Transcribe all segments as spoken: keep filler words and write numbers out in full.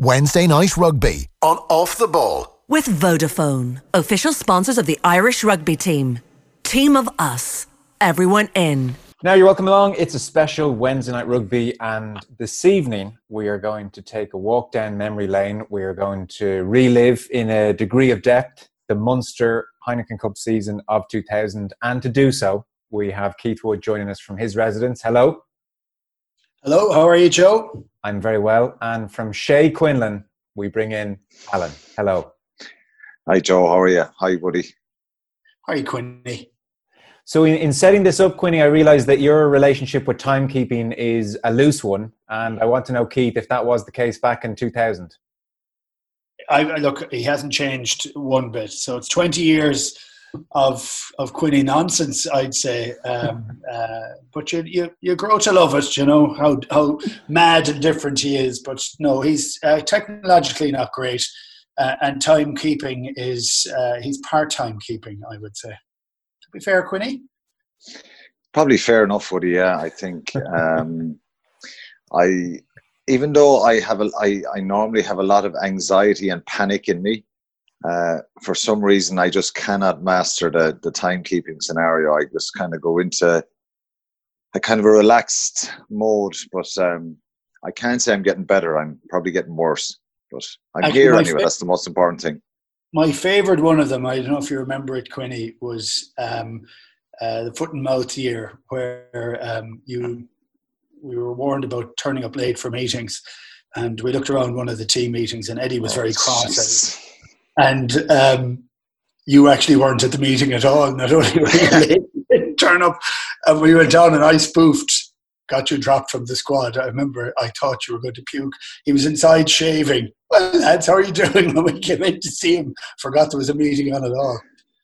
Wednesday Night Rugby on Off the Ball. With Vodafone, official sponsors of the Irish rugby team. Team of us. Everyone in. Now you're welcome along. It's a special Wednesday Night Rugby, and this evening we are going to take a walk down memory lane. We are going to relive in a degree of depth the Munster Heineken Cup season of two thousand, and to do so we have Keith Wood joining us from his residence. Hello. Hello, how are you, Joe? I'm very well. And from Shea Quinlan, we bring in Alan. Hello. Hi, Joe. How are you? Hi, buddy. Hi, Quinny. So in, in setting this up, Quinny, I realised that your relationship with timekeeping is a loose one. And I want to know, Keith, if that was the case back in two thousand. I, I look, he hasn't changed one bit. So it's twenty years of of Quinny nonsense, I'd say. Um, uh, but you, you you grow to love it, you know, how how mad and different he is. But no, he's uh, technologically not great. Uh, and timekeeping is, uh, he's part-time keeping, I would say. To be fair, Quinny? Probably fair enough, Woody, yeah, I think. Um, I, even though I have a, I, I normally have a lot of anxiety and panic in me, uh, for some reason I just cannot master the, the timekeeping scenario. I just kind of go into a kind of a relaxed mode, but um, I can't say I'm getting better. I'm probably getting worse. But I'm Actually, here anyway. Fa- That's the most important thing. My favourite one of them, I don't know if you remember it, Quinny, was um, uh, the foot and mouth year, where um, you we were warned about turning up late for meetings, and we looked around one of the team meetings, and Eddie was oh, very cross, and um, you actually weren't at the meeting at all. Not only were you late, you didn't turn up, and we went down, and I spoofed. Got you dropped from the squad. I remember I thought you were going to puke. He was inside shaving. Well, lads, how are you doing? When we came in to see him, forgot there was a meeting on at all.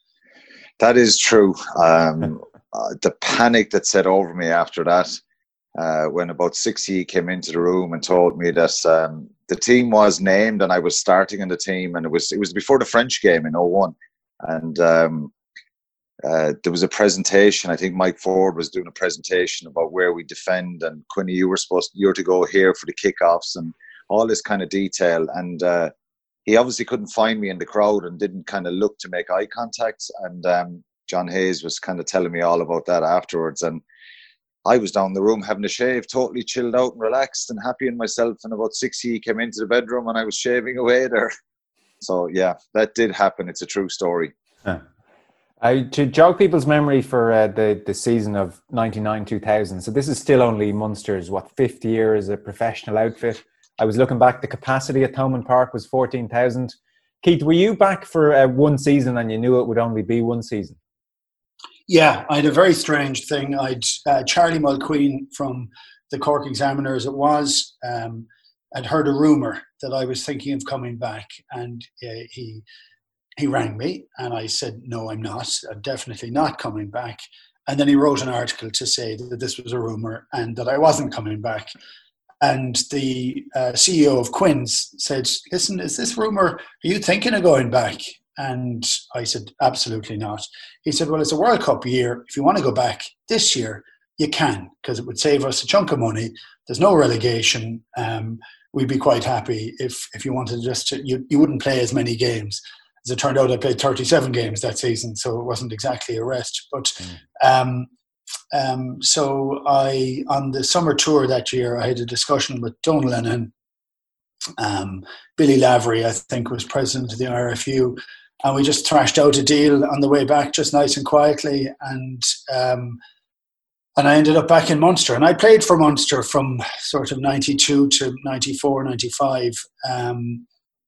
That is true. Um, uh, the panic that set over me after that, uh, when about sixty came into the room and told me that um, the team was named and I was starting in the team, and it was it was before the French game in oh one, and um, Uh, there was a presentation. I think Mike Ford was doing a presentation about where we defend, and Quinny, you were supposed to, you were to go here for the kickoffs and all this kind of detail. And uh, he obviously couldn't find me in the crowd and didn't kind of look to make eye contact. And um, John Hayes was kind of telling me all about that afterwards. And I was down the room having a shave, totally chilled out and relaxed and happy in myself. And about six he came into the bedroom and I was shaving away there. So yeah, that did happen. It's a true story. Huh. Uh, to jog people's memory for uh, the, the season of ninety-nine two thousand, so this is still only Munster's, what, fifth year as a professional outfit. I was looking back, the capacity at Thomond Park was fourteen thousand. Keith, were you back for uh, one season and you knew it would only be one season? Yeah, I had a very strange thing. I'd uh, Charlie Mulqueen from the Cork Examiner, as it was, um, had heard a rumour that I was thinking of coming back, and uh, he... He rang me and I said, no, I'm not. I'm definitely not coming back. And then he wrote an article to say that this was a rumour and that I wasn't coming back. And the uh, C E O of Quins said, listen, is this rumour, are you thinking of going back? And I said, absolutely not. He said, well, it's a World Cup year. If you want to go back this year, you can, because it would save us a chunk of money. There's no relegation. Um, we'd be quite happy if, if you wanted just to, you, you wouldn't play as many games. As it turned out, I played thirty-seven games that season, so it wasn't exactly a rest. But mm. um, um, so I, on the summer tour that year, I had a discussion with Donal Lenihan. Um, Billy Lavery, I think, was president of the I R F U, and we just thrashed out a deal on the way back, just nice and quietly. And um, and I ended up back in Munster, and I played for Munster from sort of ninety-two to ninety-four, ninety-five. Um,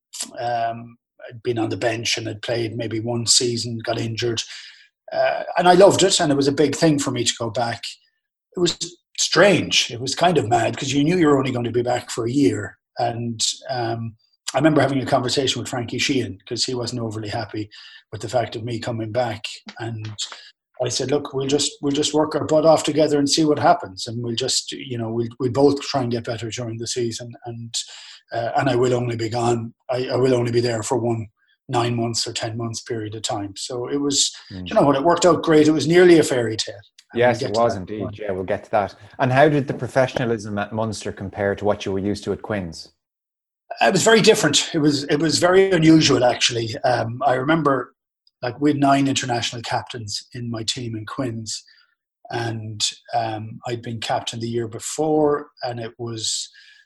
um, I'd been on the bench and had played maybe one season, got injured. Uh, and I loved it, and it was a big thing for me to go back. It was strange. It was kind of mad because you knew you were only going to be back for a year. And um, I remember having a conversation with Frankie Sheehan because he wasn't overly happy with the fact of me coming back. And I said, look, we'll just we'll just work our butt off together and see what happens. And we'll just, you know, we'll, we'll both try and get better during the season. And Uh, and I will only be gone. I, I will only be there for one nine months or ten months period of time. So it was, mm. you know what, it worked out great. It was nearly a fairy tale. Yes, it was indeed. Point. Yeah, we'll get to that. And how did the professionalism at Munster compare to what you were used to at Quins? It was very different. It was it was very unusual, actually. Um, I remember, like, we had nine international captains in my team in Quins, and um, I'd been captain the year before, and it was,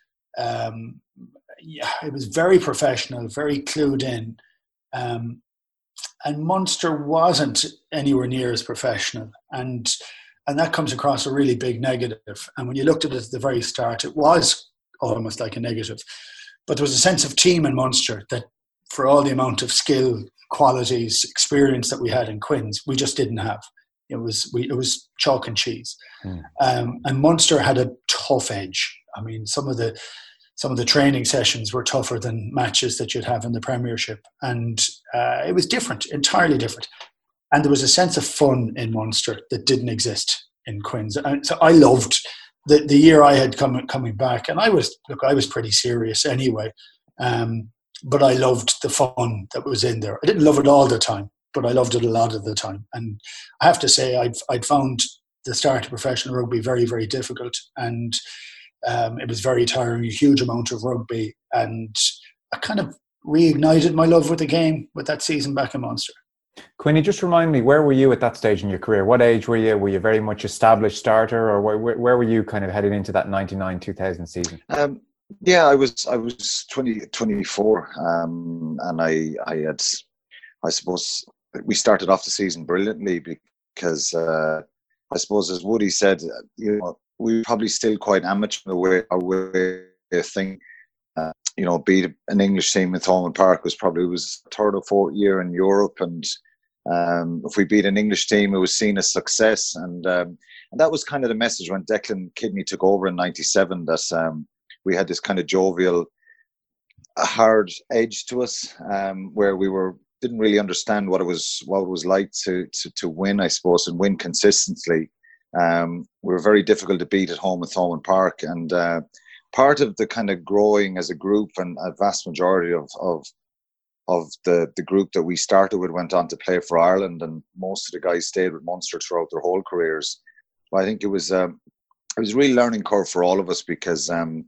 um, yeah, it was very professional, very clued in, um, and Munster wasn't anywhere near as professional, and and that comes across a really big negative. And when you looked at it at the very start, it was almost like a negative. But there was a sense of team in Munster that, for all the amount of skill, qualities, experience that we had in Quins, we just didn't have. It was we, it was chalk and cheese. Mm. Um, and Munster had a tough edge. I mean, some of the some of the training sessions were tougher than matches that you'd have in the Premiership, and uh, it was different, entirely different. And there was a sense of fun in Munster that didn't exist in Quins. And so I loved The, the year I had come coming back, and I was look, I was pretty serious anyway, um, but I loved the fun that was in there. I didn't love it all the time, but I loved it a lot of the time. And I have to say, I'd I'd found the start of professional rugby very, very difficult, and um, it was very tiring. A huge amount of rugby, and I kind of reignited my love with the game with that season back in Munster. Quinny, just remind me, where were you at that stage in your career? What age were you? Were you very much established starter, or where, where were you kind of headed into that ninety-nine two thousand season? Um, yeah, I was I was twenty, twenty-four, um, and I I had I suppose we started off the season brilliantly because uh, I suppose, as Woody said, you know, we were probably still quite amateur in the way our way of thinking. Uh, you know, beat an English team in Thomond Park was probably was third or fourth year in Europe, and um, if we beat an English team, it was seen as success, and um, and that was kind of the message when Declan Kidney took over in ninety-seven, that um, we had this kind of jovial, a hard edge to us, um, where we were didn't really understand what it was what it was like to to to win, I suppose, and win consistently. Um, we were very difficult to beat at home at Thomond Park, and uh, part of the kind of growing as a group, and a vast majority of of of the the group that we started with went on to play for Ireland, and most of the guys stayed with Munster throughout their whole careers. But I think it was um, it was a real learning curve for all of us, because um,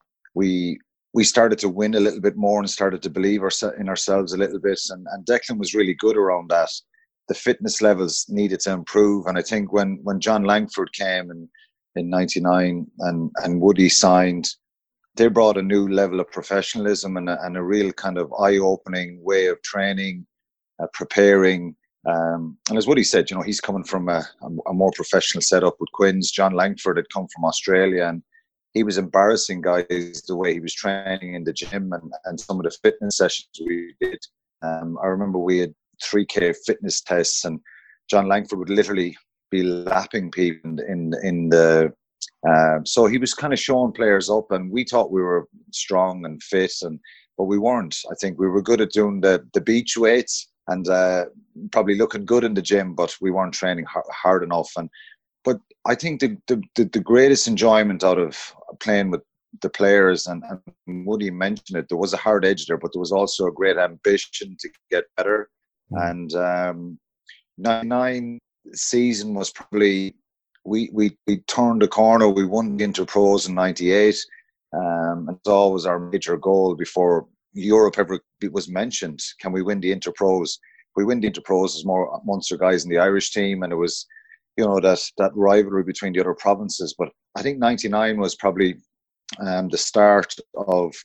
we we started to win a little bit more and started to believe our, in ourselves a little bit, and, and Declan was really good around that. The fitness levels needed to improve, and I think when when John Langford came in in ninety-nine and and Woody signed, they brought a new level of professionalism and a, and a real kind of eye-opening way of training, uh, preparing. Um, and as Woody said, you know, he's coming from a, a more professional setup with Quins. John Langford had come from Australia, and he was embarrassing guys the way he was training in the gym, and, and some of the fitness sessions we did. Um, I remember we had three K fitness tests, and John Langford would literally be lapping people in in the uh, so he was kind of showing players up, and we thought we were strong and fit, and but we weren't. I think we were good at doing the the beach weights and uh, probably looking good in the gym, but we weren't training hard, hard enough. And but I think the, the the the greatest enjoyment out of playing with the players, and, and Woody mentioned it, there was a hard edge there, but there was also a great ambition to get better. Mm. And um, ninety-nine season was probably, we, we, we turned the corner. We won the Interpros in ninety-eight. Um, and it's always our major goal before Europe ever was mentioned. Can we win the Interpros? We win the Interpros as more Munster guys in the Irish team, and it was, you know, that that rivalry between the other provinces. But I think ninety-nine was probably um, the start of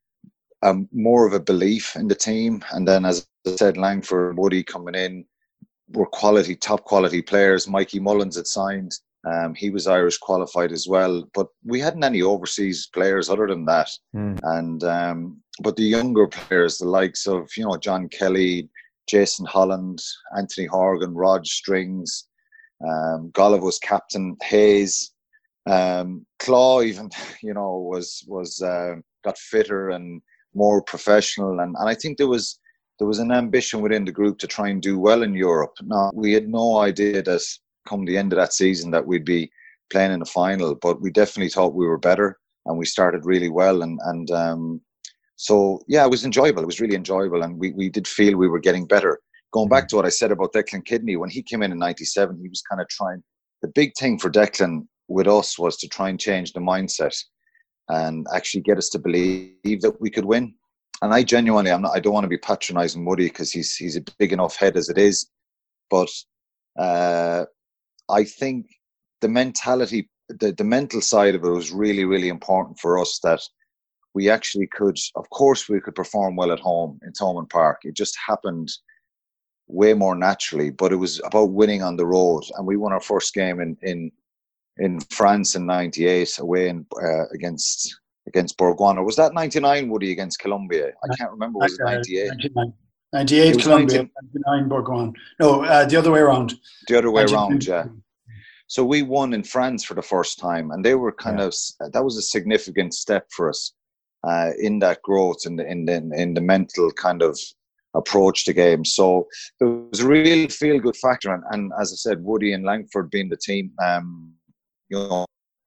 um, more of a belief in the team. And then, as I said, Langford and Woody coming in were quality, top quality players. Mikey Mullins had signed. Um, he was Irish qualified as well. But we hadn't any overseas players other than that. Mm. And um, but the younger players, the likes of, you know, John Kelly, Jason Holland, Anthony Horgan, Rod Strings, um, Golliv was captain, Hayes, um, Claw even, you know, was was uh, got fitter and more professional, and, and I think there was there was an ambition within the group to try and do well in Europe. Now, we had no idea that come the end of that season that we'd be playing in the final, but we definitely thought we were better, and we started really well, and and um, so yeah, it was enjoyable. It was really enjoyable, and we, we did feel we were getting better. Going back to what I said about Declan Kidney, when he came in in ninety-seven, he was kind of trying. The big thing for Declan with us was to try and change the mindset. and actually get us to believe that we could win. And I genuinely, I'm not, I don't want to be patronising Woody because he's he's a big enough head as it is, but uh, I think the mentality, the, the mental side of it was really, really important for us, that we actually could, of course, we could perform well at home in Thomond Park. It just happened way more naturally, but it was about winning on the road. And we won our first game in in, in France in ninety-eight away in, uh, against against Bourgoin. Or was that ninety-nine, Woody, against Colombia? I can't remember. Was it ninety-eight? ninety-nine. ninety-eight Colombia, ninety-nine Bourgoin. No, uh, the other way around. The other way around, yeah. So we won in France for the first time, and they were kind yeah. of, that was a significant step for us uh, in that growth and in, in, in the mental kind of approach to games. So there was a real feel-good factor, and, and as I said, Woody and Langford being the team, um, you know,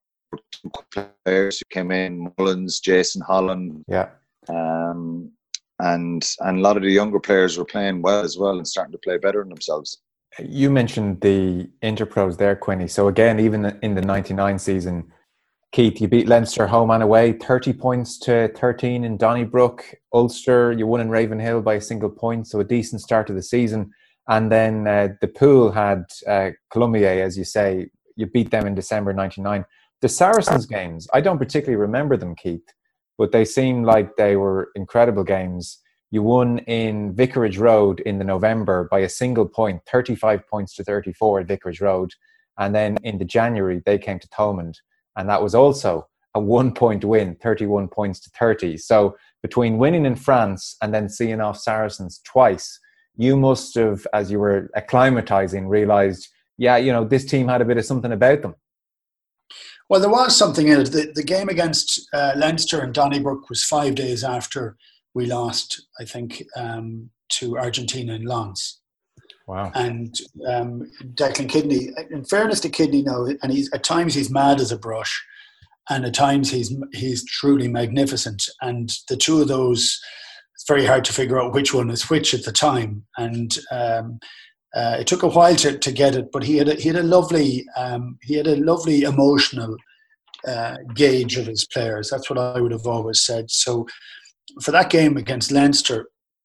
players who came in, Mullins, Jason Holland, yeah, um, and and a lot of the younger players were playing well as well and starting to play better than themselves. You mentioned the Interpros there, Quinny. So again, even in the ninety-nine season, Keith, you beat Leinster home and away, thirty points to thirteen in Donnybrook. Ulster, you won in Ravenhill by a single point, so a decent start to the season. And then uh, the pool had uh, Colombier, as you say. You beat them in December ninety-nine. The Saracens games, I don't particularly remember them, Keith, but they seemed like they were incredible games. You won in Vicarage Road in the November by a single point, thirty-five points to thirty-four at Vicarage Road. And then in the January, they came to Thomond. And that was also a one-point win, thirty-one points to thirty. So between winning in France and then seeing off Saracens twice, you must have, as you were acclimatizing, realised, yeah, you know, this team had a bit of something about them. Well, there was something in it. The, the game against uh, Leinster and Donnybrook was five days after we lost, I think, um, to Argentina in Lens. Wow. And um, Declan Kidney, in fairness to Kidney now, and he's at times he's mad as a brush, and at times he's he's truly magnificent. And the two of those, it's very hard to figure out which one is which at the time. And um, uh, it took a while to, to get it, but he had a, he had a lovely um, he had a lovely emotional uh, gauge of his players. That's what I would have always said. So for that game against Leinster,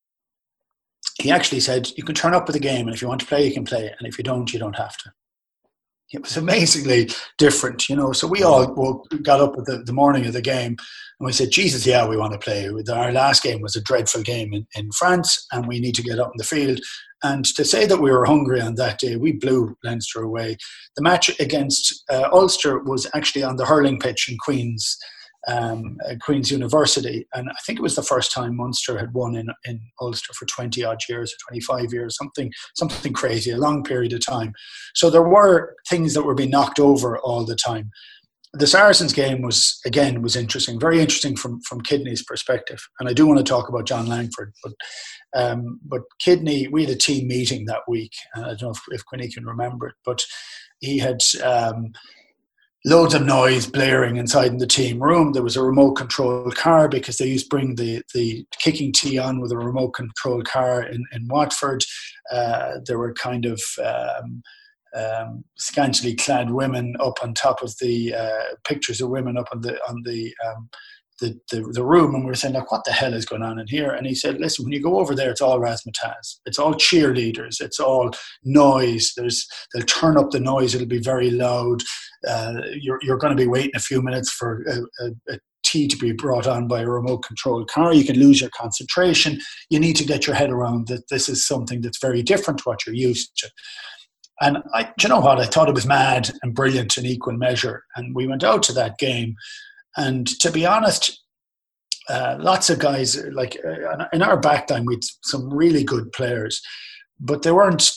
he actually said, you can turn up with the game, and if you want to play, you can play, and if you don't, you don't have to. It was amazingly different, you know. So we all woke, got up at the, the morning of the game, and we said, Jesus, yeah, we want to play. Our last game was a dreadful game in, in France, and we need to get up in the field. And to say that we were hungry on that day, we blew Leinster away. The match against uh, Ulster was actually on the hurling pitch in Queen's, Um, at Queen's University, and I think it was the first time Munster had won in, in Ulster for twenty odd years or twenty-five years, something something crazy, a long period of time. So there were things that were being knocked over all the time. The Saracens game was, again, was interesting, very interesting from, from Kidney's perspective. And I do want to talk about John Langford, but um, but Kidney, we had a team meeting that week, and I don't know if, if Quinny can remember it, but he had um, loads of noise blaring inside in the team room. There was a remote control car because they used to bring the, the kicking tee on with a remote control car in, in Watford. Uh, there were kind of um, um, scantily clad women up on top of the uh, pictures of women up on the on the, um, the, the the room, and we were saying, like, what the hell is going on in here? And he said, listen, when you go over there, it's all razzmatazz. It's all cheerleaders. It's all noise. There's they'll turn up the noise. It'll be very loud. Uh, you're you're going to be waiting a few minutes for a, a, a tea to be brought on by a remote control car. You can lose your concentration. You need to get your head around that this is something that's very different to what you're used to. And I, do you know what? I thought it was mad and brilliant in equal measure. And we went out to that game. And to be honest, uh, lots of guys, like uh, in our backline, we had some really good players, but they weren't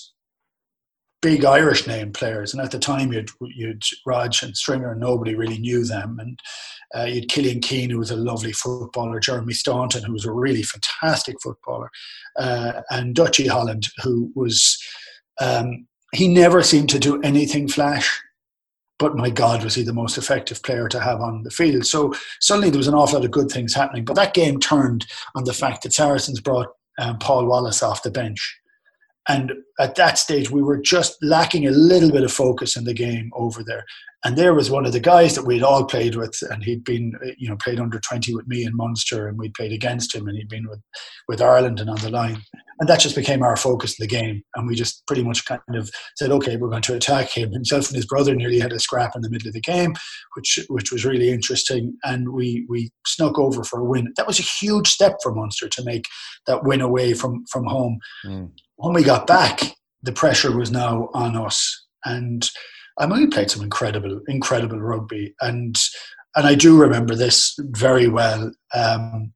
big Irish name players. And at the time, you'd, you'd Raj and Stringer, and nobody really knew them. And uh, you'd Killian Keane, who was a lovely footballer, Jeremy Staunton, who was a really fantastic footballer, uh, and Dutchie Holland, who was, um, he never seemed to do anything flash. But my God, was he the most effective player to have on the field. So suddenly there was an awful lot of good things happening. But that game turned on the fact that Saracens brought um, Paul Wallace off the bench. And at that stage, we were just lacking a little bit of focus in the game over there. And there was one of the guys that we'd all played with, and he'd been, you know, played under twenty with me in Munster, and we played against him, and he'd been with, with Ireland and on the line. And that just became our focus in the game. And we just pretty much kind of said, okay, we're going to attack him. Himself and his brother nearly had a scrap in the middle of the game, which which was really interesting. And we we snuck over for a win. That was a huge step for Munster to make that win away from, from home. Mm. When we got back, the pressure was now on us. And I mean, we played some incredible, incredible rugby. And and I do remember this very well. Um,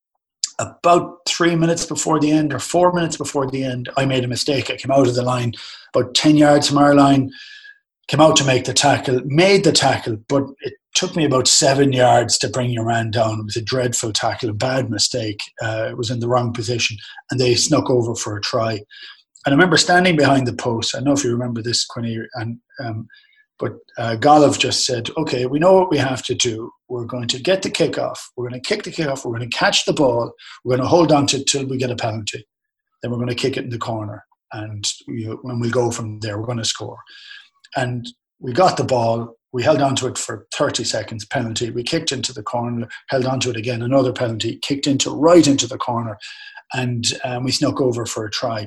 about three minutes before the end or four minutes before the end, I made a mistake. I came out of the line about ten yards from our line, came out to make the tackle, made the tackle, but it took me about seven yards to bring your man down. It was a dreadful tackle, a bad mistake. Uh, it was in the wrong position, and they snuck over for a try. And I remember standing behind the post. I don't know if you remember this, Quinny, and um, but uh, Golov just said, okay, we know what we have to do. We're going to get the kickoff. We're going to kick the kickoff. We're going to catch the ball. We're going to hold on to it till we get a penalty. Then we're going to kick it in the corner. And we, when we go from there, we're going to score. And we got the ball. We held on to it for thirty seconds, penalty. We kicked into the corner, held on to it again, another penalty, kicked into right into the corner. And um, we snuck over for a try.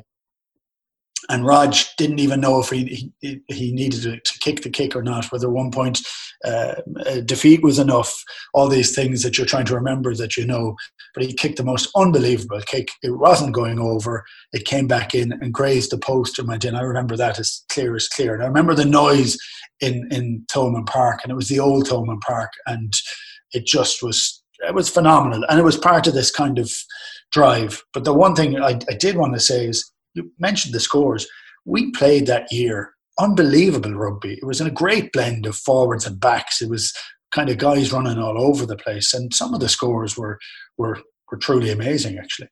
And Raj didn't even know if he he, he needed to, to kick the kick or not, whether one point uh, defeat was enough, all these things that you're trying to remember that you know. But he kicked the most unbelievable kick. It wasn't going over. It came back in and grazed the post and went in. I remember that as clear as clear. And I remember the noise in, in Thomond Park, and it was the old Thomond Park, and it just was, it was phenomenal. And it was part of this kind of drive. But the one thing I, I did want to say is, you mentioned the scores. We played that year unbelievable rugby. It was in a great blend of forwards and backs. It was kind of guys running all over the place, and some of the scores were were were truly amazing, actually.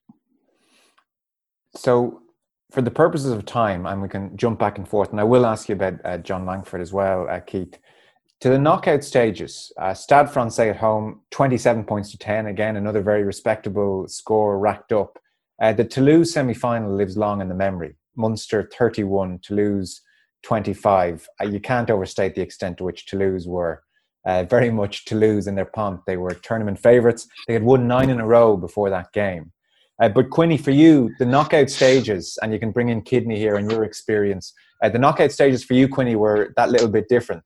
So, for the purposes of time, and we can jump back and forth, and I will ask you about uh, John Langford as well, uh, Keith. To the knockout stages, uh, Stade Francais at home, twenty-seven points to ten. Again, another very respectable score racked up. Uh, the Toulouse semi-final lives long in the memory. Munster thirty-one, Toulouse twenty-five. Uh, you can't overstate the extent to which Toulouse were uh, very much Toulouse in their pomp. They were tournament favourites. They had won nine in a row before that game. Uh, but Quinny, for you, the knockout stages, and you can bring in Kidney here and your experience, uh, the knockout stages for you, Quinny, were that little bit different.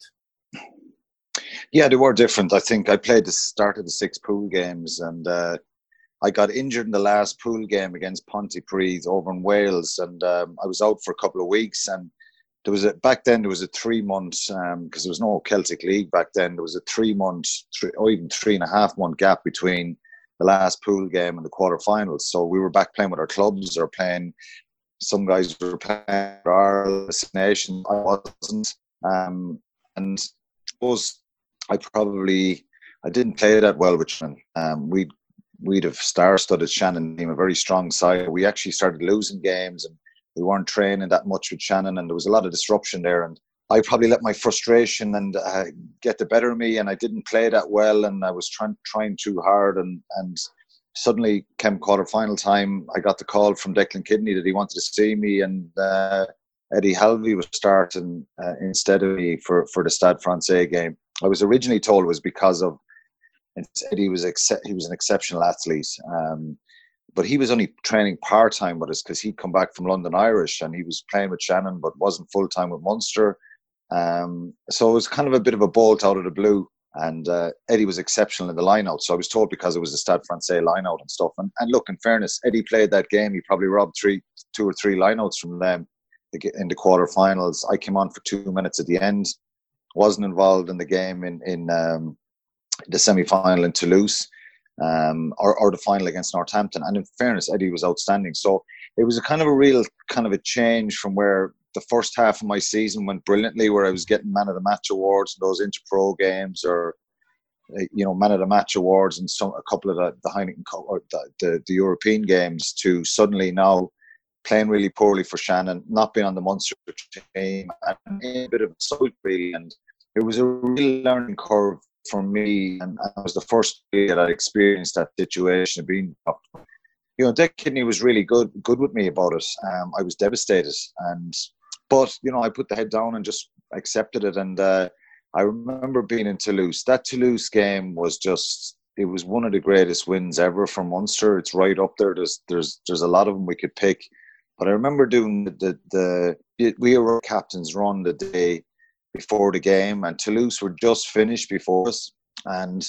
Yeah, they were different. I think I played the start of the six pool games, and uh, I got injured in the last pool game against Pontypridd over in Wales, and um, I was out for a couple of weeks. And there was a back then there was a three month because um, there was no Celtic League back then. There was a three month, three, or even three and a half month gap between the last pool game and the quarterfinals. So we were back playing with our clubs or playing. Some guys were playing for our destination. I wasn't, um, and I suppose I probably I didn't play that well with Shannon. Um, we'd we'd have star-studded Shannon team, a very strong side. We actually started losing games, and we weren't training that much with Shannon, and there was a lot of disruption there. And I probably let my frustration and uh, get the better of me, and I didn't play that well, and I was trying trying too hard, and and suddenly came quarter-final time, I got the call from Declan Kidney that he wanted to see me, and uh, Eddie Halvey was starting uh, instead of me for, for the Stade Francais game. I was originally told it was because of Eddie was ex- he was an exceptional athlete, um, but he was only training part-time with us because he'd come back from London Irish, and he was playing with Shannon but wasn't full-time with Munster. Um, so it was kind of a bit of a bolt out of the blue, and uh, Eddie was exceptional in the line-out. So I was told because it was a Stade Francais line-out and stuff. And, and look, in fairness, Eddie played that game. He probably robbed three, two or three line-outs from them in the quarterfinals. I came on for two minutes at the end. Wasn't involved in the game in in um, the semi-final in Toulouse, um, or, or the final against Northampton. And in fairness, Eddie was outstanding. So it was a kind of a real kind of a change from where the first half of my season went brilliantly, where I was getting man of the match awards in those inter-pro games, or you know, man of the match awards in some a couple of the, the Heineken Cup or the, the, the European games, to suddenly now playing really poorly for Shannon, not being on the Munster team, and a bit of a soul really. And it was a real learning curve for me, and I was the first year that I experienced that situation of being up. you know, Dick Kidney was really good, good with me about it. Um, I was devastated, and but you know, I put the head down and just accepted it. And uh, I remember being in Toulouse. That Toulouse game was just, it was one of the greatest wins ever for Munster. It's right up there. There's there's there's a lot of them we could pick, but I remember doing the the, the we were captains run the day before the game, and Toulouse were just finished before us, and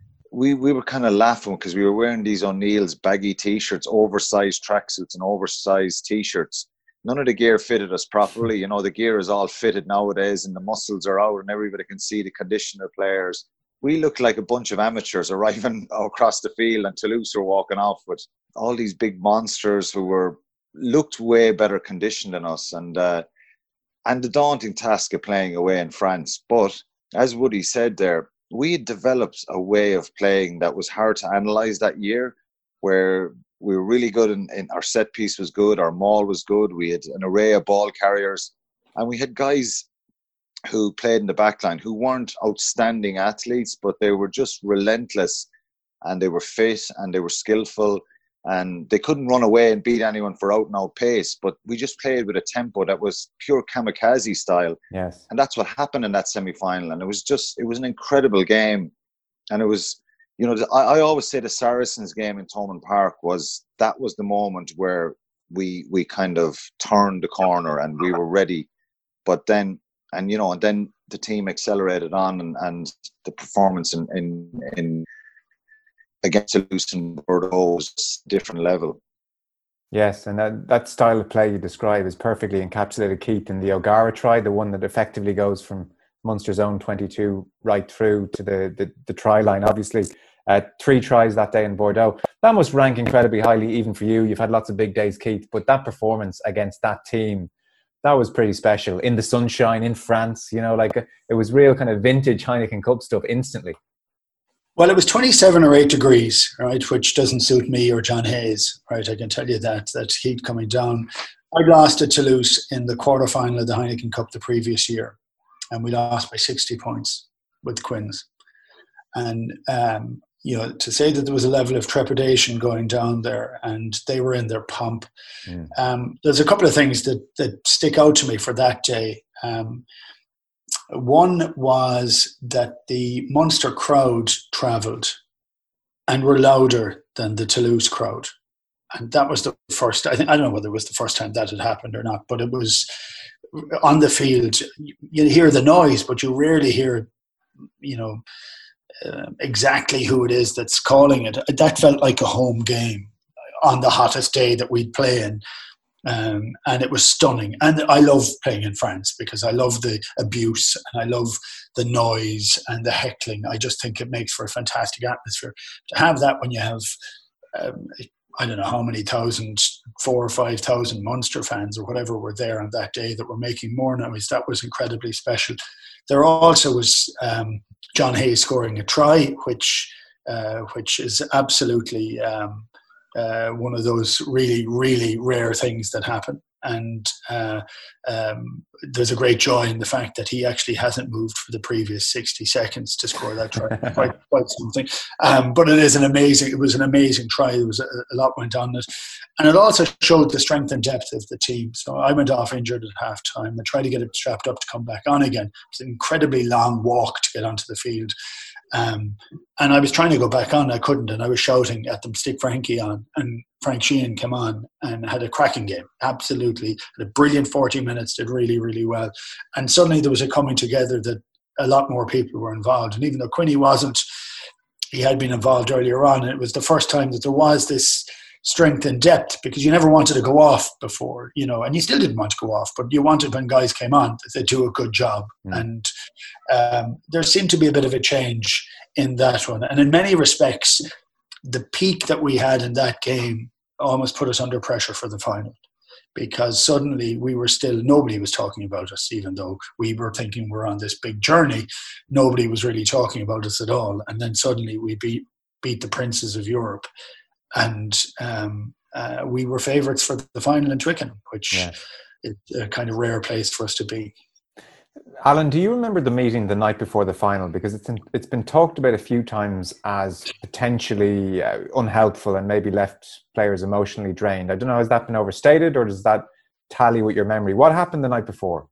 we we were kind of laughing because we were wearing these O'Neill's baggy t-shirts, oversized tracksuits and oversized t-shirts. None of the gear fitted us properly. You know, the gear is all fitted nowadays and the muscles are out and everybody can see the condition of players. We looked like a bunch of amateurs arriving across the field, and Toulouse were walking off with all these big monsters who were looked way better conditioned than us, and uh, and the daunting task of playing away in France. But as Woody said there, we had developed a way of playing that was hard to analyse that year, where we were really good in, in our set piece was good, our maul was good, we had an array of ball carriers, and we had guys who played in the back line who weren't outstanding athletes, but they were just relentless, and they were fit and they were skillful, and they couldn't run away and beat anyone for out and out pace, but we just played with a tempo that was pure kamikaze style. Yes. And that's what happened in that semi-final. And it was just, it was an incredible game. And it was, you know, I, I always say the Saracens game in Thomond Park was, that was the moment where we we kind of turned the corner and we were ready. But then, and you know, and then the team accelerated on, and, and the performance in, in, in against Toulouse and Bordeaux was a different level. Yes, and that, that style of play you describe is perfectly encapsulated, Keith, in the O'Gara try, the one that effectively goes from Munster's own twenty-two right through to the, the, the try line. Obviously, uh, three tries that day in Bordeaux. That must rank incredibly highly even for you. You've had lots of big days, Keith, but that performance against that team, that was pretty special. In the sunshine, in France, you know, like it was real kind of vintage Heineken Cup stuff instantly. Well, it was twenty-seven or eight degrees, right, which doesn't suit me or John Hayes, right? I can tell you that, that heat coming down. I lost to Toulouse in the quarterfinal of the Heineken Cup the previous year, and we lost by sixty points with Quins. And, um, you know, to say that there was a level of trepidation going down there and they were in their pomp. Mm. Um, there's a couple of things that, that stick out to me for that day. Um, One was that the Munster crowd travelled and were louder than the Toulouse crowd. And that was the first, I think, I don't know whether it was the first time that had happened or not, but it was on the field. You hear the noise, but you rarely hear, you know, uh, exactly who it is that's calling it. That felt like a home game on the hottest day that we'd play in. Um, and it was stunning. And I love playing in France because I love the abuse and I love the noise and the heckling. I just think it makes for a fantastic atmosphere. To have that when you have, um, I don't know how many thousand, four or five thousand Munster fans or whatever were there on that day that were making more noise, that was incredibly special. There also was um, John Hayes scoring a try, which uh, which is absolutely... Um, Uh, one of those really, really rare things that happen. And uh, um, there's a great joy in the fact that he actually hasn't moved for the previous sixty seconds to score that try. quite, quite something. Um, but it is an amazing, it was an amazing try. There was a, a lot went on it. And it also showed the strength and depth of the team. So I went off injured at half time. I tried to get it strapped up to come back on again. It was an incredibly long walk to get onto the field. Um, and I was trying to go back on, I couldn't, and I was shouting at them, stick Frankie on, and Frank Sheehan came on and had a cracking game, absolutely, had a brilliant forty minutes, did really, really well, and suddenly there was a coming together that a lot more people were involved, and even though Quinny wasn't, he had been involved earlier on, and it was the first time that there was this strength and depth, because you never wanted to go off before, you know, and you still didn't want to go off, but you wanted when guys came on that they do a good job. Mm. And um, there seemed to be a bit of a change in that one. And in many respects, the peak that we had in that game almost put us under pressure for the final, because suddenly we were still, nobody was talking about us, even though we were thinking we're on this big journey. Nobody was really talking about us at all. And then suddenly we beat, beat the princes of Europe. And um, uh, we were favourites for the final in Twickenham, which yeah. is a kind of rare place for us to be. Alan, do you remember the meeting the night before the final? Because it's in, it's been talked about a few times as potentially uh, unhelpful and maybe left players emotionally drained. I don't know, has that been overstated or does that tally with your memory? What happened the night before?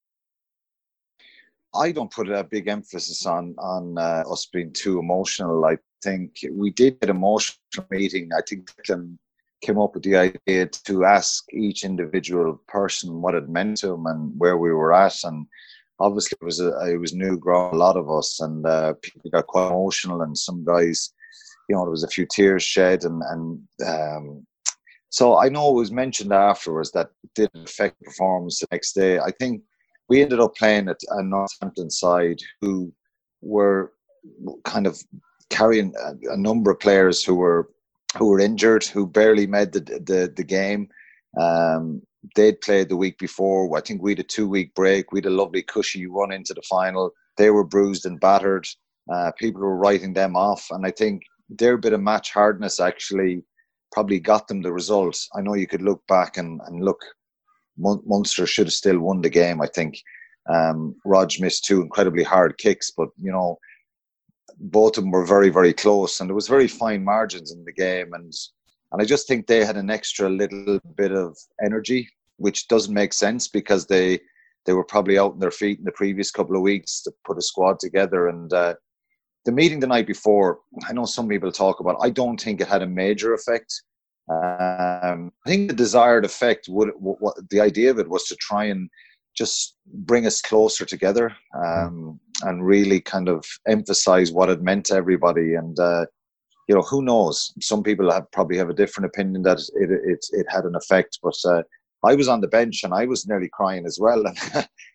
I don't put a big emphasis on on uh, us being too emotional. I think we did an emotional meeting. I think Declan came up with the idea to ask each individual person what it meant to them and where we were at. And obviously, it was a, it was new ground, a lot of us, and uh, people got quite emotional. And some guys, you know, there was a few tears shed, and and um, so I know it was mentioned afterwards that it did affect performance the next day. I think we ended up playing at a Northampton side who were kind of carrying a, a number of players who were who were injured, who barely made the the, the game. Um, they'd played the week before. I think we had a two-week break. We had a lovely cushy run into the final. They were bruised and battered. Uh, people were writing them off. And I think their bit of match hardness actually probably got them the results. I know you could look back and, and look, Mun- Munster should have still won the game, I think. Um, Rog missed two incredibly hard kicks, but, you know, both of them were very, very close. And there was very fine margins in the game. And And I just think they had an extra little bit of energy, which doesn't make sense because they they were probably out on their feet in the previous couple of weeks to put a squad together. And uh, the meeting the night before, I know some people talk about it, I don't think it had a major effect. Um, I think the desired effect, would what, the idea of it was to try and just bring us closer together um, and really kind of emphasize what it meant to everybody. And uh, you know, who knows? Some people have probably have a different opinion that it it, it had an effect. But uh, I was on the bench and I was nearly crying as well. And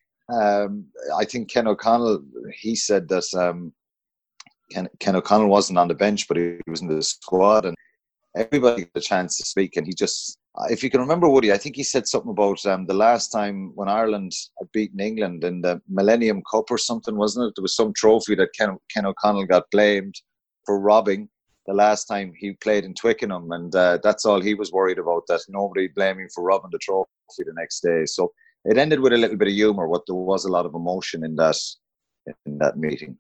um, I think Ken O'Connell, he said that um, Ken, Ken O'Connell wasn't on the bench, but he was in the squad. And everybody got a chance to speak. And he just, if you can remember, Woody, I think he said something about um, the last time when Ireland had beaten England in the Millennium Cup or something, wasn't it? There was some trophy that Ken, Ken O'Connell got blamed for robbing the last time he played in Twickenham, and uh, that's all he was worried about, that nobody blaming for robbing the trophy the next day. So it ended with a little bit of humour, but there was a lot of emotion in that in that meeting.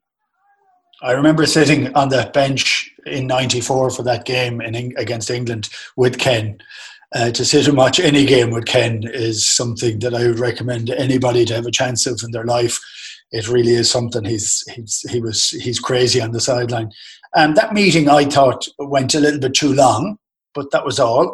I remember sitting on that bench in ninety-four for that game in, against England with Ken. Uh, to sit and watch any game with Ken is something that I would recommend to anybody to have a chance of in their life. It really is something. He's he's he was he's crazy on the sideline. And that meeting, I thought, went a little bit too long, but that was all.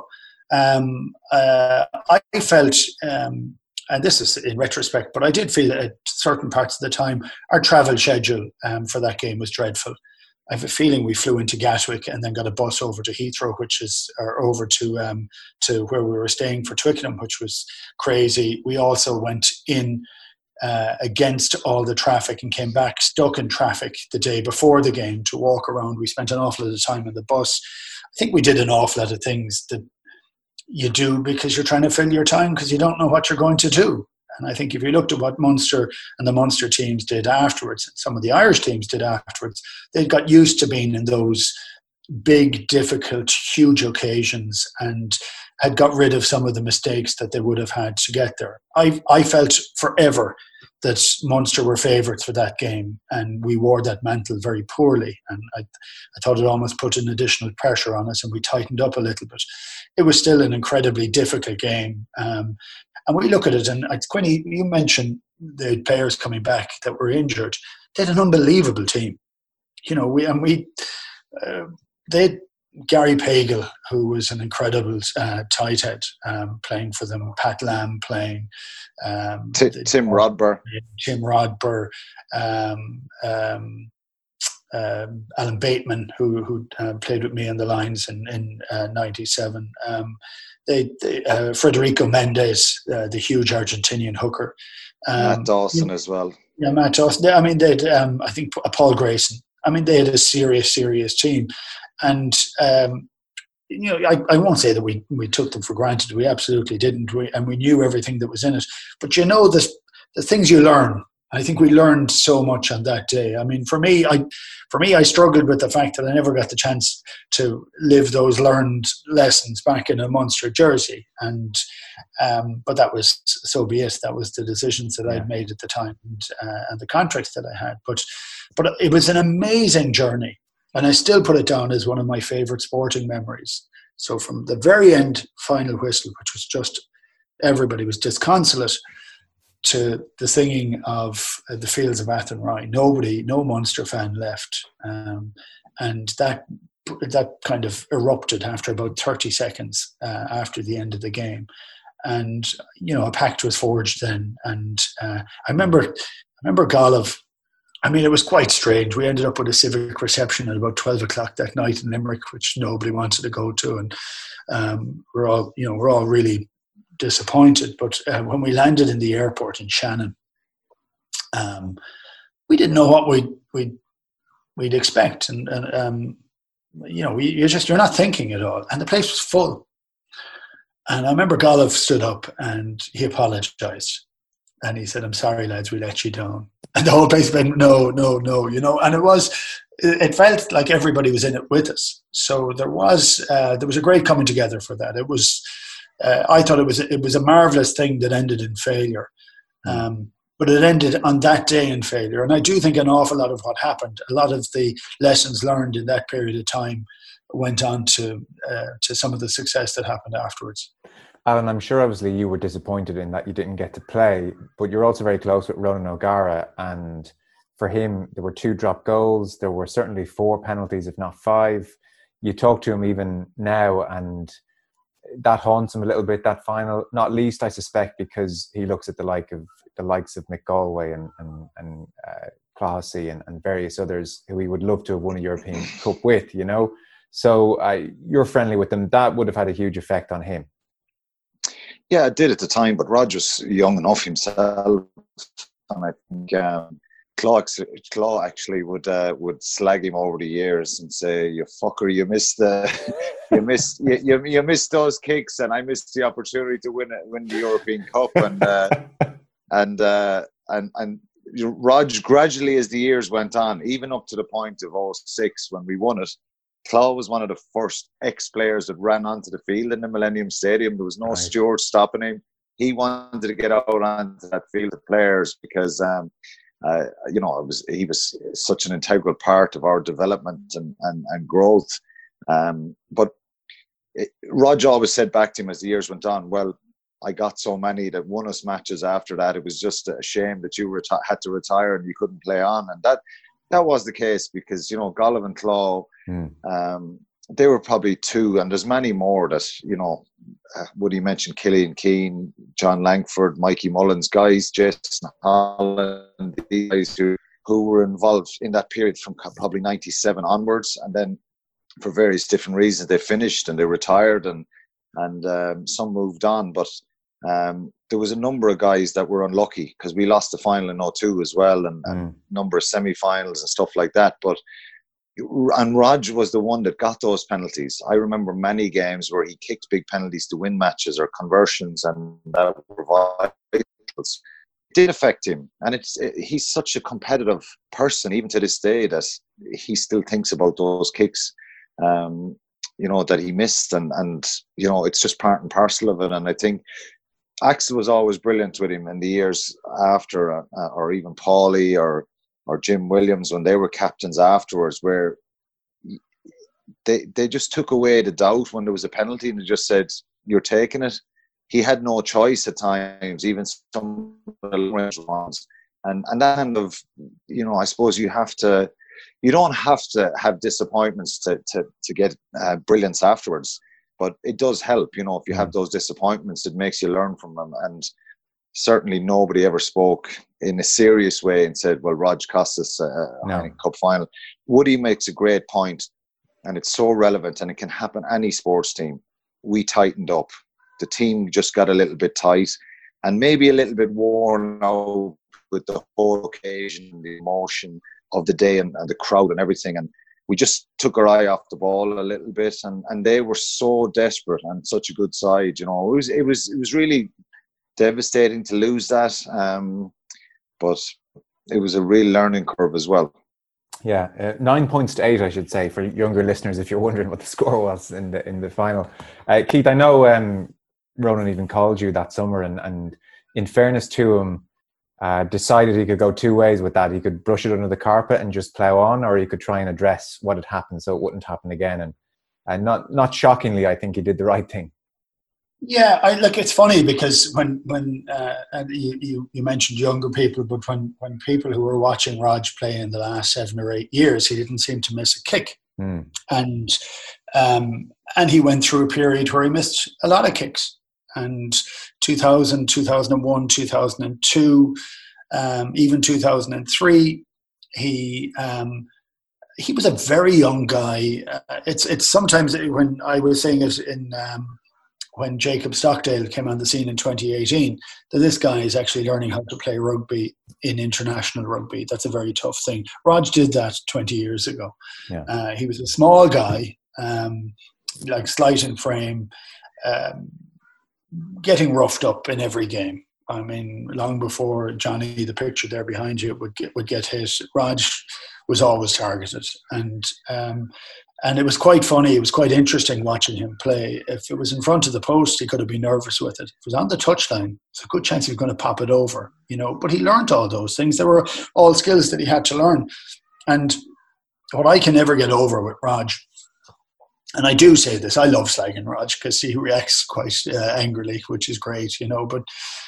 Um, uh, I felt, um, and this is in retrospect, but I did feel at certain parts of the time our travel schedule um, for that game was dreadful. I have a feeling we flew into Gatwick and then got a bus over to Heathrow, which is or over to um, to where we were staying for Twickenham, which was crazy. We also went in Uh, against all the traffic and came back stuck in traffic the day before the game to walk around. We spent an awful lot of time in the bus. I think we did an awful lot of things that you do because you're trying to fill your time because you don't know what you're going to do. And I think if you looked at what Munster and the Munster teams did afterwards, some of the Irish teams did afterwards, they got used to being in those big, difficult, huge occasions and had got rid of some of the mistakes that they would have had to get there. I I felt forever that Munster were favourites for that game, and we wore that mantle very poorly. And I, I thought it almost put an additional pressure on us, and we tightened up a little bit. It was still an incredibly difficult game. Um, and we look at it, and Quinny, you mentioned the players coming back that were injured. They had an unbelievable team. You know, we and we uh, they. Gary Pagel, who was an incredible uh, tight head um, playing for them, Pat Lamb playing, um, T- the, Tim Rodber, Tim Rodber, um, um, uh, Alan Bateman, who who uh, played with me on the lines in in uh, ninety-seven. Um, they, they uh, Federico Mendes, uh, the huge Argentinian hooker, um, Matt Dawson as well. Yeah, Matt Dawson. I mean, they had um, I think Paul Grayson. I mean, they had a serious, serious team. And, um, you know, I, I won't say that we, we took them for granted. We absolutely didn't. We, and we knew everything that was in it. But you know, the, the things you learn I think we learned so much on that day. I mean, for me, I for me, I struggled with the fact that I never got the chance to live those learned lessons back in a Munster jersey. And um, but that was, so be it. That was the decisions that yeah. I'd made at the time, and, uh, and the contracts that I had. But but it was an amazing journey, and I still put it down as one of my favourite sporting memories. So from the very end, final whistle, which was just, everybody was disconsolate, to the singing of uh, the Fields of Athenry. Nobody, no Munster fan left. Um, and that that kind of erupted after about thirty seconds uh, after the end of the game. And, you know, a pact was forged then. And uh, I remember, I remember Gallav, I mean, it was quite strange. We ended up with a civic reception at about twelve o'clock that night in Limerick, which nobody wanted to go to. And um, we're all, you know, we're all really disappointed. But uh, when we landed in the airport in Shannon, um, we didn't know what we'd we'd, we'd expect, and, and um, you know, we, you're just you're not thinking at all, and the place was full. And I remember Gallav stood up and he apologised, and he said, "I'm sorry, lads, we let you down." And the whole place went, "No, no, no," you know. And it was, it felt like everybody was in it with us. So there was uh, there was a great coming together for that. It was. Uh, I thought it was it was a marvellous thing that ended in failure, um, but it ended on that day in failure. And I do think an awful lot of what happened, a lot of the lessons learned in that period of time, went on to uh, to some of the success that happened afterwards. Alan, I'm sure obviously you were disappointed in that you didn't get to play, but you're also very close with Ronan O'Gara, and for him there were two dropped goals, there were certainly four penalties, if not five. You talk to him even now, and that haunts him a little bit, that final, not least I suspect because he looks at the like of the likes of Mick Galway and and, and uh, Clohessy and, and various others who he would love to have won a European Cup with, you know. So uh, you're friendly with them. That would have had a huge effect on him. Yeah, it did at the time, but Roger's young enough himself, and I think um, Claw, Claw actually would uh, would slag him over the years and say, "You fucker, you missed the, you missed you, you you missed those kicks, and I missed the opportunity to win it, win the European Cup." And uh, and uh, and and Rog gradually, as the years went on, even up to the point of oh six when we won it, Claw was one of the first ex-players that ran onto the field in the Millennium Stadium. There was no right. steward stopping him. He wanted to get out onto that field of players because. Um, Uh, you know, it was he was such an integral part of our development and and, and growth. Um, but it, Rog always said back to him as the years went on, "Well, I got so many that won us matches after that. It was just a shame that you reti- had to retire and you couldn't play on." And that that was the case because you know Gallav and Claw, mm. um, they were probably two, and there's many more that you know. Uh, Woody mentioned Killian Keane, John Langford, Mikey Mullins, guys, Jason Holland, these guys who, who were involved in that period from probably ninety-seven onwards, and then for various different reasons they finished and they retired, and and um, some moved on. But um, there was a number of guys that were unlucky because we lost the final in oh two as well, and, mm. and a number of semi-finals and stuff like that. But and Rog was the one that got those penalties. I remember many games where he kicked big penalties to win matches or conversions, and that were vitals. It did affect him, and it's it, he's such a competitive person, even to this day, that he still thinks about those kicks, um, you know, that he missed, and and you know, it's just part and parcel of it. And I think Axel was always brilliant with him in the years after, uh, or even Paulie or. or Jim Williams when they were captains afterwards, where they they just took away the doubt when there was a penalty and they just said, "You're taking it." He had no choice at times, even some of the range ones. And and that kind of, you know, I suppose you have to, you don't have to have disappointments to to, to get uh, brilliance afterwards, but it does help, you know, if you have those disappointments, it makes you learn from them. And certainly nobody ever spoke in a serious way and said, well, Rog cost us a no. Heineken Cup final. Woody makes a great point, and it's so relevant, and it can happen any sports team. We tightened up. The team just got a little bit tight and maybe a little bit worn out with the whole occasion, the emotion of the day and, and the crowd and everything. And we just took our eye off the ball a little bit, and, and they were so desperate and such a good side. You know, it was it was it was really devastating to lose that, um, but it was a real learning curve as well. Yeah, uh, nine points to eight, I should say, for younger listeners, if you're wondering what the score was in the in the final. Uh, Keith, I know um, Ronan even called you that summer, and, and in fairness to him, uh, decided he could go two ways with that. He could brush it under the carpet and just plough on, or he could try and address what had happened so it wouldn't happen again. And and not not shockingly, I think he did the right thing. Yeah, I look. It's funny because when when uh, and you, you you mentioned younger people, but when when people who were watching Rog play in the last seven or eight years, he didn't seem to miss a kick, mm. and um, and he went through a period where he missed a lot of kicks. And two thousand, two thousand one, two thousand two, um, even two thousand three, he um, he was a very young guy. Uh, it's it's sometimes when I was saying it in. Um, when Jacob Stockdale came on the scene in twenty eighteen, that this guy is actually learning how to play rugby in international rugby. That's a very tough thing. Rog did that twenty years ago. Yeah. Uh, he was a small guy, um, like slight in frame, um, getting roughed up in every game. I mean, long before Johnny, the picture there behind you, would get, would get hit, Rog was always targeted. And um, And it was quite funny. It was quite interesting watching him play. If it was in front of the post, he could have been nervous with it. If it was on the touchline, it's a good chance he was going to pop it over, you know. But he learned all those things. They were all skills that he had to learn. And what I can never get over with Rog, and I do say this, I love slagging Rog because he reacts quite uh, angrily, which is great, you know. But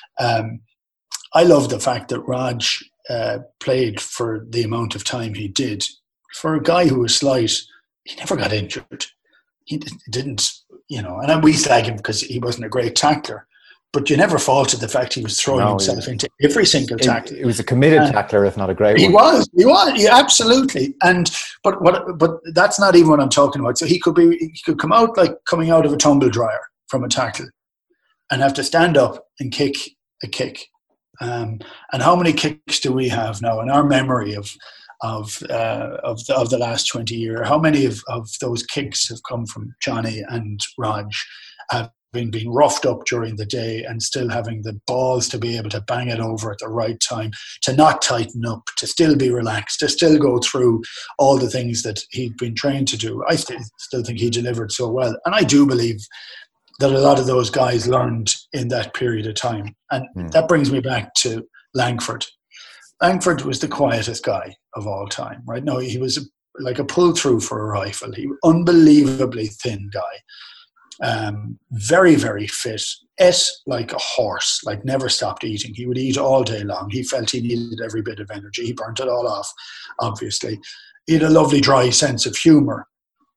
um, I love the fact that Rog uh, played for the amount of time he did. For a guy who was slight, he never got injured. He didn't, you know, and we slag him because he wasn't a great tackler. But you never faulted the fact he was throwing no, himself he, into every single tackle. He was a committed and tackler, if not a great he one. He was, he was, yeah, absolutely. And but what? But that's not even what I'm talking about. So he could be, he could come out like coming out of a tumble dryer from a tackle, and have to stand up and kick a kick. Um, and how many kicks do we have now in our memory of? of uh, of, the, of the last twenty years? How many of, of those kicks have come from Johnny and Rog, having been roughed up during the day and still having the balls to be able to bang it over at the right time, to not tighten up, to still be relaxed, to still go through all the things that he'd been trained to do? I still, still think he delivered so well. And I do believe that a lot of those guys learned in that period of time. And mm. that brings me back to Langford. Langford was the quietest guy of all time, right? No, he was like a pull-through for a rifle. He was unbelievably thin guy, um, very, very fit, ate like a horse, like never stopped eating. He would eat all day long. He felt he needed every bit of energy. He burnt it all off, obviously. He had a lovely, dry sense of humour.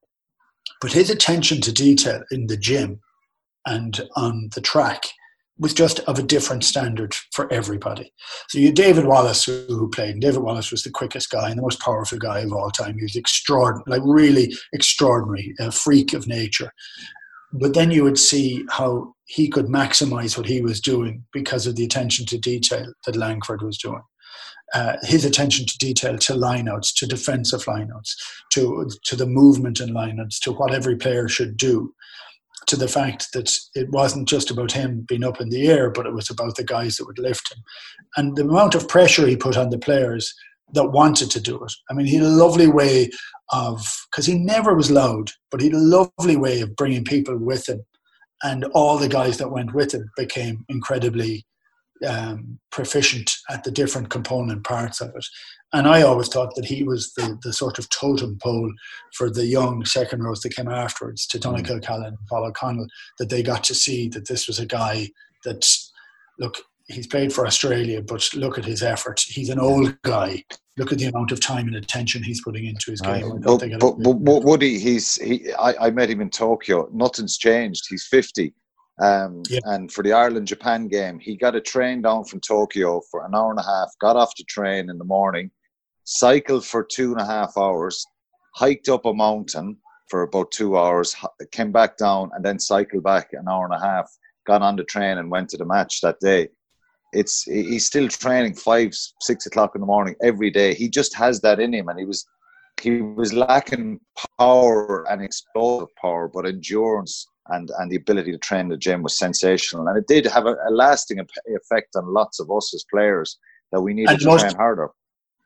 But his attention to detail in the gym and on the track was just of a different standard for everybody. So you had David Wallace who played. And David Wallace was the quickest guy and the most powerful guy of all time. He was extraordinary, like really extraordinary, a freak of nature. But then you would see how he could maximize what he was doing because of the attention to detail that Langford was doing. Uh, his attention to detail, to lineouts, to defensive lineouts, to to the movement in lineouts, to what every player should do, to the fact that it wasn't just about him being up in the air, but it was about the guys that would lift him. And the amount of pressure he put on the players that wanted to do it. I mean, he had a lovely way of, because he never was loud, but he had a lovely way of bringing people with him. And all the guys that went with him became incredibly um, proficient at the different component parts of it. And I always thought that he was the, the sort of totem pole for the young second rows that came afterwards, to Donegal Callan and Paul O'Connell, that they got to see that this was a guy that, look, he's played for Australia, but look at his effort. He's an old guy. Look at the amount of time and attention he's putting into his game. But, but, but, but Woody, he's, he, I, I met him in Tokyo. Nothing's changed. He's fifty. Um, yeah. And for the Ireland-Japan game, he got a train down from Tokyo for an hour and a half, got off the train in the morning, cycled for two and a half hours, hiked up a mountain for about two hours, came back down, and then cycled back an hour and a half, got on the train and went to the match that day. It's he's still training five, six o'clock in the morning every day. He just has that in him, and he was he was lacking power and explosive power, but endurance and, and the ability to train in the gym was sensational, and it did have a, a lasting effect on lots of us as players that we needed and to most, train harder.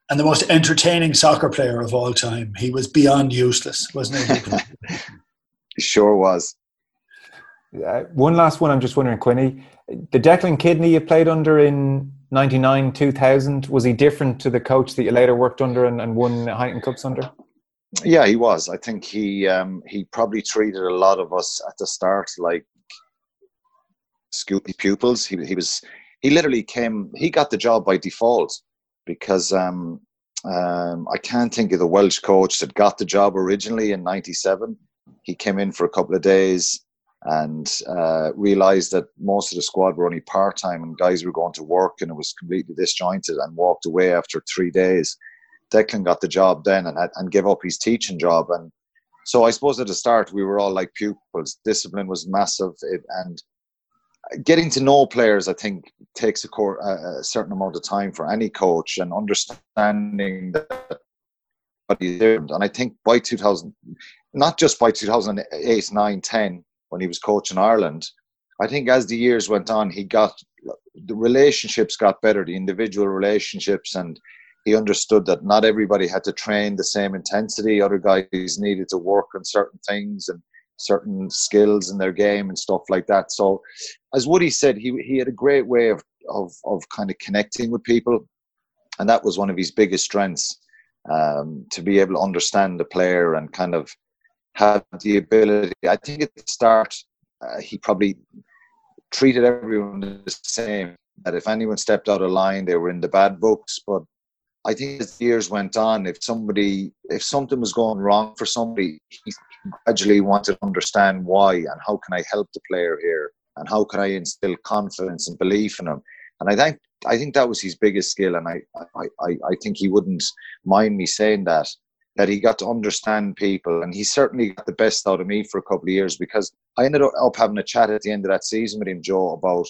and the most entertaining soccer player of all time. He was beyond useless, wasn't he? He sure was. Uh, one last one, I'm just wondering, Quinny, the Declan Kidney you played under in ninety-nine, two thousand, was he different to the coach that you later worked under and, and won Heineken Cups under? Yeah, he was. I think he um, he probably treated a lot of us at the start like school pupils. He he was he literally came. He got the job by default because um, um, I can't think of the Welsh coach that got the job originally in ninety-seven. He came in for a couple of days and uh, realised that most of the squad were only part time and guys were going to work, and it was completely disjointed, and walked away after three days. Declan got the job then and, and gave up his teaching job. And so I suppose at the start we were all like pupils. Discipline was massive, it, and getting to know players, I think, takes a, core, a, a certain amount of time for any coach, and understanding that what he's doing. And I think by two thousand, not just by two thousand eight, nine, ten, when he was coaching Ireland, I think as the years went on, he got the relationships got better, the individual relationships, and he understood that not everybody had to train the same intensity. Other guys needed to work on certain things and certain skills in their game and stuff like that. So, as Woody said, he he had a great way of of of kind of connecting with people, and that was one of his biggest strengths, um, to be able to understand the player and kind of have the ability. I think at the start, uh, he probably treated everyone the same. That if anyone stepped out of line, they were in the bad books. But I think as the years went on, if somebody, if something was going wrong for somebody, he gradually wanted to understand why and how can I help the player here and how can I instill confidence and belief in him. And I think I think that was his biggest skill, and I I, I, I think he wouldn't mind me saying that, that he got to understand people, and he certainly got the best out of me for a couple of years, because I ended up having a chat at the end of that season with him, Joe, about,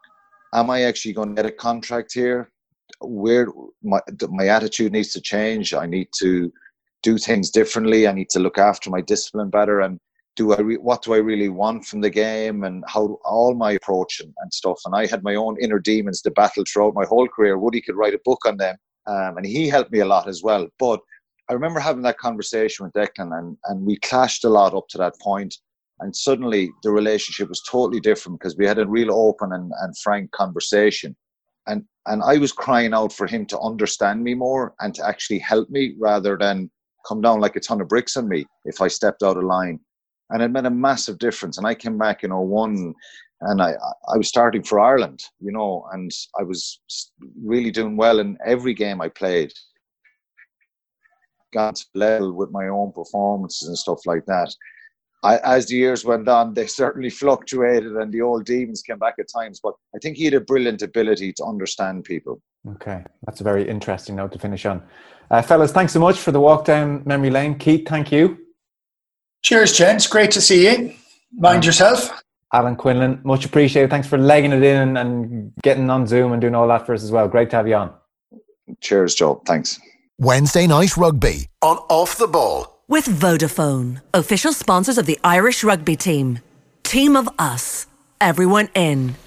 am I actually going to get a contract here? Where my my attitude needs to change. I need to do things differently. I need to look after my discipline better. And do I re- what do I really want from the game, and how all my approach and, and stuff. And I had my own inner demons to battle throughout my whole career. Woody could write a book on them, um, and he helped me a lot as well. But I remember having that conversation with Declan, and and we clashed a lot up to that point. And suddenly the relationship was totally different because we had a real open and, and frank conversation. And and I was crying out for him to understand me more and to actually help me rather than come down like a ton of bricks on me if I stepped out of line. And it made a massive difference. And I came back in oh one and I, I was starting for Ireland, you know, and I was really doing well in every game I played. Got to level with my own performances and stuff like that. I, as the years went on, they certainly fluctuated and the old demons came back at times. But I think he had a brilliant ability to understand people. Okay, that's a very interesting note to finish on. Uh, fellas, thanks so much for the walk down memory lane. Keith, thank you. Cheers, gents. Great to see you. Mind um, yourself. Alan Quinlan, much appreciated. Thanks for legging it in and getting on Zoom and doing all that for us as well. Great to have you on. Cheers, Joe. Thanks. Wednesday Night Rugby on Off the Ball. With Vodafone, official sponsors of the Irish rugby team. Team of us, everyone in.